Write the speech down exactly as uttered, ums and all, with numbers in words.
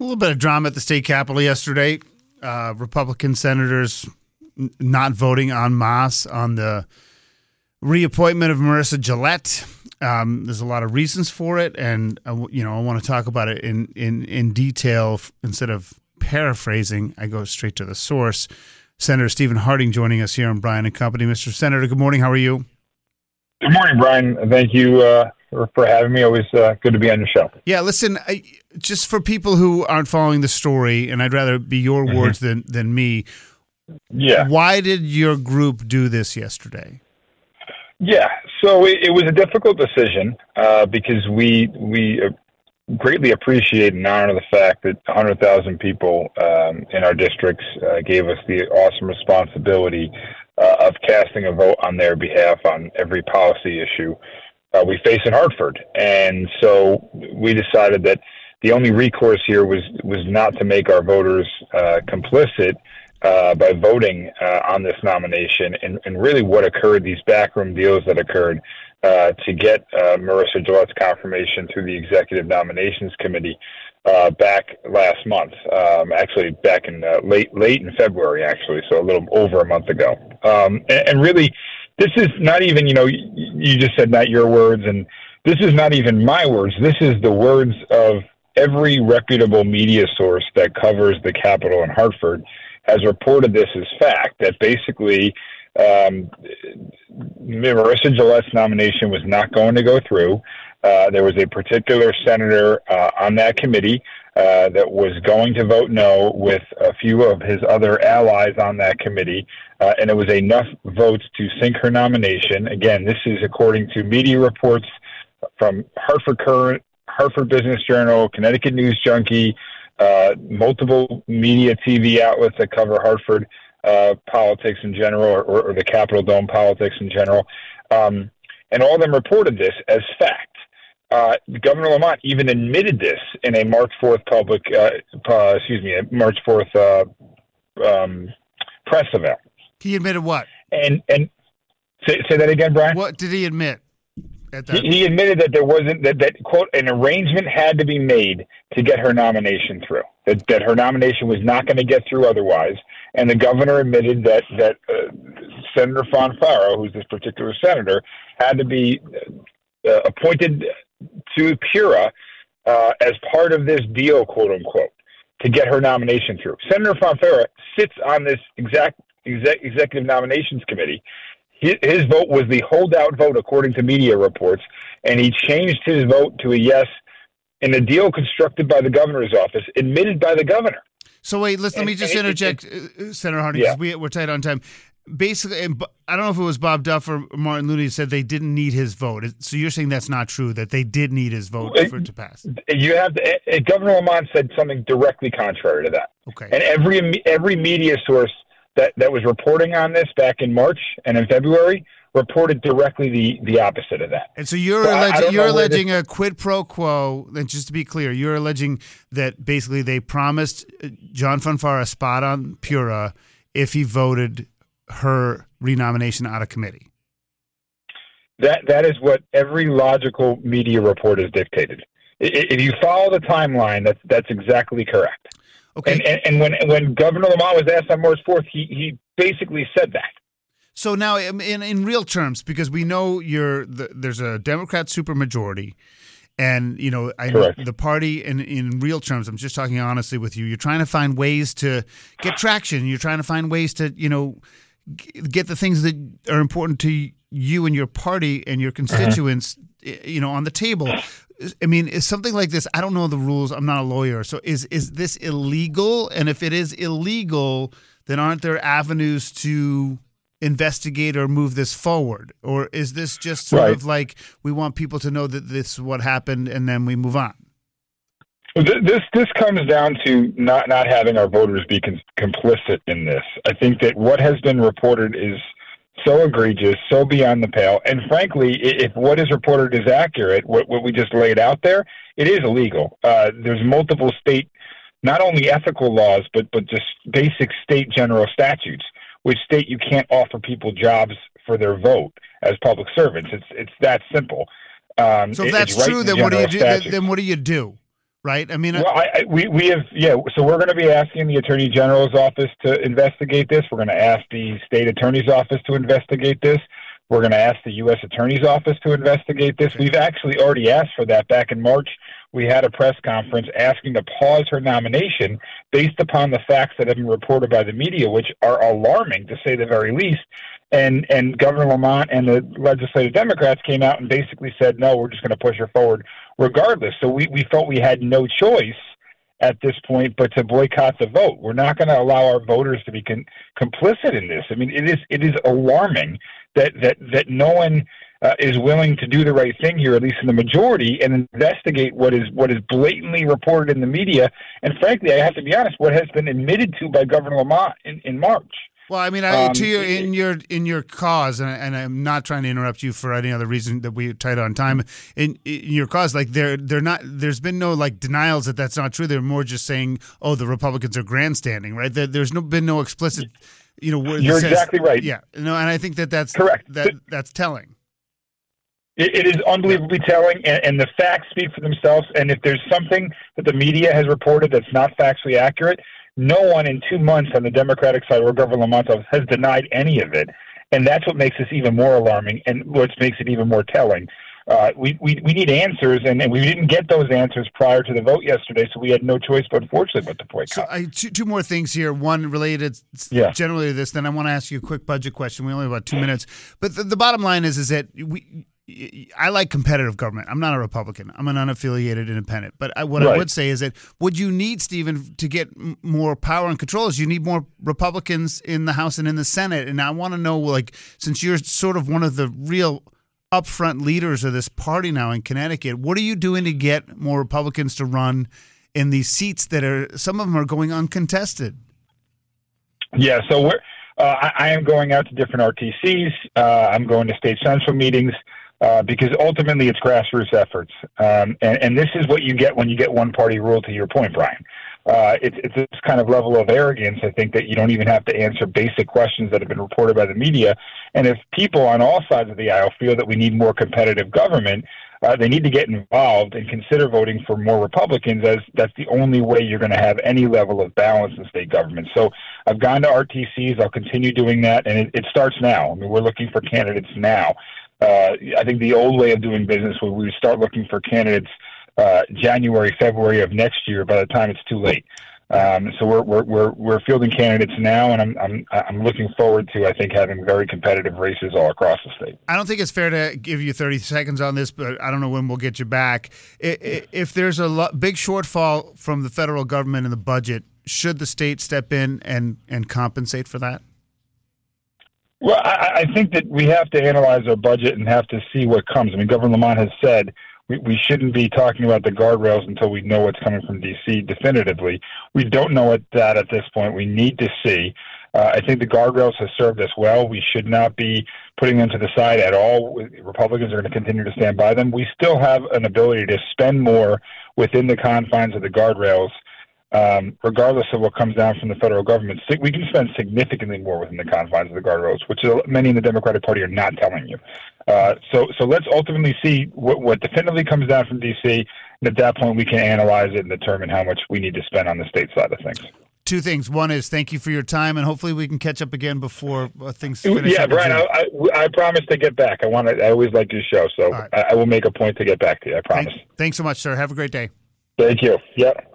A little bit of drama at the state capitol yesterday. Uh, Republican senators n- not voting en masse on the reappointment of Marissa Gillette. Um, there's a lot of reasons for it, and uh, you know I want to talk about it in in in detail f- instead of paraphrasing. I go straight to the source. Senator Stephen Harding joining us here on Brian and Company. Mister Senator, good morning. How are you? Good morning, Brian. Thank you uh, for, for having me. Always uh, good to be on your show. Yeah, listen, I, just for people who aren't following the story, and I'd rather be your Mm-hmm. words than than me. Yeah. Why did your group do this yesterday? Yeah. So it, it was a difficult decision uh, because we we greatly appreciate and honor the fact that one hundred thousand people um, in our districts uh, gave us the awesome responsibility uh, of casting a vote on their behalf on every policy issue uh, we face in Hartford. And so we decided that the only recourse here was, was not to make our voters uh, complicit uh, by voting uh, on this nomination and, and really what occurred, these backroom deals that occurred uh, to get uh, Marissa Gillette's confirmation through the Executive Nominations Committee uh, back last month, um, actually back in uh, late late in February, actually, so a little over a month ago. Um, and, and really, this is not even, you know, you, you just said not your words, and this is not even my words. This is the words of every reputable media source that covers the Capitol in Hartford has reported this as fact, that basically um, Marissa Gillette's nomination was not going to go through. Uh, there was a particular senator uh, on that committee uh, that was going to vote no with a few of his other allies on that committee, uh, and it was enough votes to sink her nomination. Again, this is according to media reports from Hartford Current, Hartford Business Journal, Connecticut News Junkie, uh, multiple media T V outlets that cover Hartford uh, politics in general, or, or the Capitol Dome politics in general, um, and all of them reported this as fact. Uh, Governor Lamont even admitted this in a March fourth public, uh, uh, excuse me, a March fourth uh, um, press event. He admitted what? And and say, say that again, Brian. What did he admit? At that? He, he admitted that there wasn't that, that quote an arrangement had to be made to get her nomination through. That that her nomination was not going to get through otherwise. And the governor admitted that that uh, Senator Fonfara, who's this particular senator, had to be uh, appointed to Pura uh, as part of this deal, quote unquote, to get her nomination through. Senator Fonfara sits on this exact exec, executive nominations committee. His, his vote was the holdout vote, according to media reports, and he changed his vote to a yes in a deal constructed by the governor's office, admitted by the governor. So wait, let's, let and, me just it, interject, it, it, Senator Harding, yeah. because we, we're tight on time. Basically, I don't know if it was Bob Duff or Martin Looney said they didn't need his vote. So you're saying that's not true, that they did need his vote for it to pass? You have to, Governor Lamont said something directly contrary to that. Okay. And every every media source that, that was reporting on this back in March and in February reported directly the, the opposite of that. And so you're so alleging, you're alleging this, a quid pro quo. And just to be clear, you're alleging that basically they promised John Fonfara a spot on Pura if he voted her renomination out of committee. That that is what every logical media report has dictated. If you follow the timeline, that's that's exactly correct. Okay. And and, and when when Governor Lamont was asked on March fourth, he he basically said that. So now, in in real terms, because we know you're the, there's a Democrat supermajority, and you know I know the party. In in real terms, I'm just talking honestly with you. You're trying to find ways to get traction. You're trying to find ways to you know get the things that are important to you and your party and your constituents, uh-huh. you know, on the table. I mean, is something like this? I don't know the rules. I'm not a lawyer. So is is this illegal? And if it is illegal, then aren't there avenues to investigate or move this forward? Or is this just sort right. of like we want people to know that this is what happened and then we move on? This this comes down to not, not having our voters be con- complicit in this. I think that what has been reported is so egregious, so beyond the pale, and frankly, if what is reported is accurate, what, what we just laid out there, it is illegal. Uh, there's multiple state, not only ethical laws, but but just basic state general statutes, which state you can't offer people jobs for their vote as public servants. It's it's that simple. Um, so if it, that's right true, then what do you do? Statutes. Then what do you do? right? I mean, well, I, I, we we have yeah. So we're going to be asking the Attorney General's office to investigate this. We're going to ask the state attorney's office to investigate this. We're going to ask the U S Attorney's Office to investigate this. We've actually already asked for that. Back in March, we had a press conference asking to pause her nomination based upon the facts that have been reported by the media, which are alarming, to say the very least. And and Governor Lamont and the legislative Democrats came out and basically said, no, we're just going to push her forward regardless. So we, we felt we had no choice at this point but to boycott the vote. We're not going to allow our voters to be con- complicit in this. I mean, it is it is alarming that that that no one uh, is willing to do the right thing here, at least in the majority, and investigate what is what is blatantly reported in the media. And frankly, I have to be honest, what has been admitted to by Governor Lamont in, in March. Well, I mean, I, um, to your in your in your cause, and, and I'm not trying to interrupt you for any other reason that we're tight on time. In, in your cause, like they're they're not. There's been no like denials that that's not true. They're more just saying, oh, the Republicans are grandstanding, right? There, there's no been no explicit, you know. Word You're that says, exactly right. Yeah, no, and I think that that's correct. That that's telling. It, it is unbelievably telling, and, and the facts speak for themselves. And if there's something that the media has reported that's not factually accurate, no one in two months on the Democratic side or Governor Lamont's office has denied any of it. And that's what makes this even more alarming and what makes it even more telling. Uh, we, we we need answers, and, and we didn't get those answers prior to the vote yesterday, so we had no choice, but unfortunately, but to boycott. So I, two, two more things here. One related yeah. generally to this, then I want to ask you a quick budget question. We only have about two minutes. But the, the bottom line is, is that we – I like competitive government. I'm not a Republican. I'm an unaffiliated independent. But I, what right. I would say is that what you need, Stephen, to get m- more power and control is you need more Republicans in the House and in the Senate. And I want to know, like, since you're sort of one of the real upfront leaders of this party now in Connecticut, what are you doing to get more Republicans to run in these seats that are – some of them are going uncontested? Yeah, so we're uh, I, I am going out to different R T Cs. Uh, I'm going to state central meetings. Uh, because ultimately it's grassroots efforts. Um, and, and this is what you get when you get one-party rule, to your point, Brian. Uh, it's, it's this kind of level of arrogance, I think, that you don't even have to answer basic questions that have been reported by the media. And if people on all sides of the aisle feel that we need more competitive government, uh, they need to get involved and consider voting for more Republicans, as that's the only way you're going to have any level of balance in state government. So I've gone to R T Cs. I'll continue doing that, and it, it starts now. I mean, we're looking for candidates now. Uh, I think the old way of doing business was we would start looking for candidates uh, January, February of next year. By the time it's too late, um, so we're we're we're we're fielding candidates now, and I'm I'm I'm looking forward to I think having very competitive races all across the state. I don't think it's fair to give you thirty seconds on this, but I don't know when we'll get you back. If there's a lo- big shortfall from the federal government in the budget, should the state step in and and compensate for that? Well, I, I think that we have to analyze our budget and have to see what comes. I mean, Governor Lamont has said we, we shouldn't be talking about the guardrails until we know what's coming from D C definitively. We don't know what that at this point. We need to see. Uh, I think the guardrails have served us well. We should not be putting them to the side at all. Republicans are going to continue to stand by them. We still have an ability to spend more within the confines of the guardrails. Um, regardless of what comes down from the federal government, we can spend significantly more within the confines of the guardrails, which many in the Democratic Party are not telling you. Uh, so, so let's ultimately see what, what definitively comes down from D C, and at that point we can analyze it and determine how much we need to spend on the state side of things. Two things. One is thank you for your time, and hopefully we can catch up again before uh, things finish. Yeah, Brian, I, I, I promise to get back. I want to. I always like your show, so right. I, I will make a point to get back to you. I promise. Thank, thanks so much, sir. Have a great day. Thank you. Yeah.